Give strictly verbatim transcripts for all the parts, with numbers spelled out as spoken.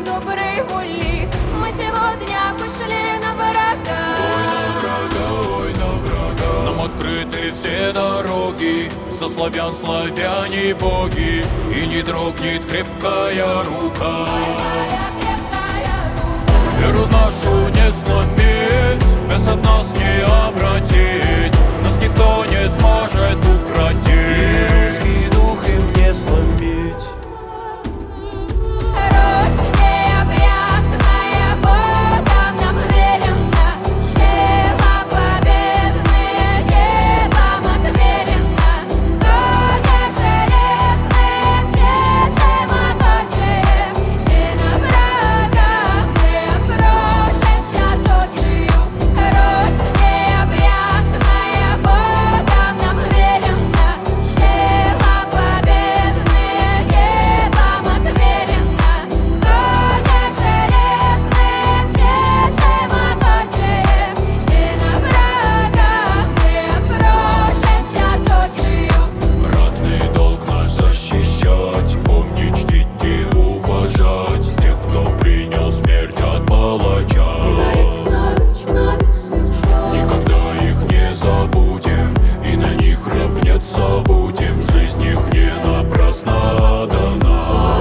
доброй воли. Мы сегодня пошли на врага. Ой, на врага, ой, на врага. Нам открыты все дороги, за славян славяне боги, и не дрогнет крепкая рука. Веру нашу не сломить, бесов нас не обратить, нас никто не сможет укротить. И русский дух им не сломить. Русь необъятная, Богом нам верена, сила победная, небом отмерена. Кони железные, птицы могучие, и на врага мы обрушимся тучью. Русь необъятная, Богом нам верена, сила победная, небом отмерена. Кони железные, птицы могучие, и на врага мы обрушимся тучью. Ратный долг наш защищать, помнить, чтить и уважать тех, кто принял смерть от палача. Никогда их не забудем, и на них равняться будем. Жизнь их не напрасно дана.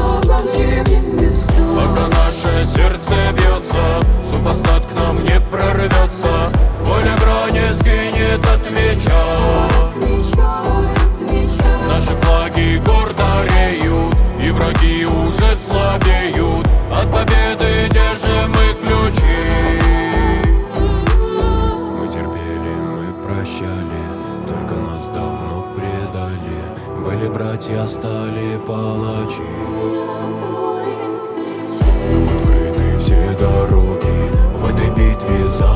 Пока наше сердце бьется, супостат к нам не прорвется, в поле брани сгинет от меча. Наши флаги гордо реют, и враги уже слабеют. От победы держим мы ключи. Мы терпели, мы прощали, только нас давно предали. Были братья, стали палачи. Открыты все дороги, в этой битве за